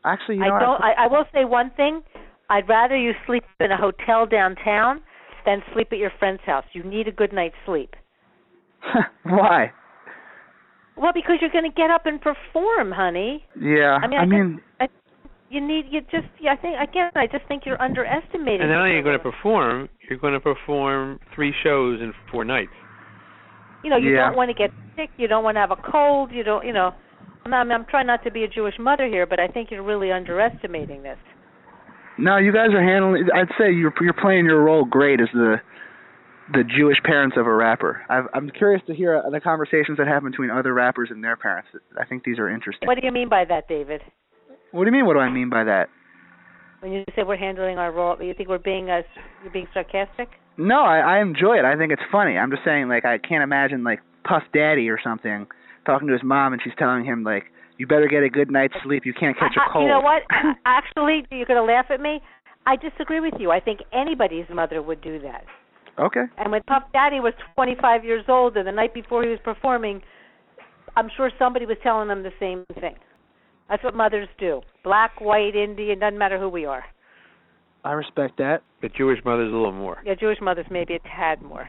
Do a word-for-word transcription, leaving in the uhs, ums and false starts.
Actually, you I know, don't. I, I will say one thing. I'd rather you sleep in a hotel downtown than sleep at your friend's house. You need a good night's sleep. Why? Well, because you're going to get up and perform, honey. Yeah, I mean, I, I mean, just, I, you need you just. Yeah, I think again. I just think you're underestimating. And not only are you going to performance. perform, you're going to perform three shows in four nights. You know, you Yeah. don't want to get sick. You don't want to have a cold. You don't. You know, I'm, not, I'm trying not to be a Jewish mother here, but I think you're really underestimating this. no, you guys are handling. I'd say you're you're playing your role great as the the Jewish parents of a rapper. I've, I'm curious to hear the conversations that happen between other rappers and their parents. I think these are interesting. What do you mean by that, David? What do you mean? What do I mean by that? When you say we're handling our role, you think we're being uh, you're being sarcastic? No, I, I enjoy it. I think it's funny. I'm just saying, like, I can't imagine, like, Puff Daddy or something talking to his mom and she's telling him, like, you better get a good night's sleep. You can't catch I, a cold. You know what? Actually, you're going to laugh at me. I disagree with you. I think anybody's mother would do that. Okay. And when Puff Daddy was twenty-five years old and the night before he was performing, I'm sure somebody was telling him the same thing. That's what mothers do. Black, white, Indian, doesn't matter who we are. I respect that. But Jewish mothers a little more. Yeah, Jewish mothers maybe a tad more.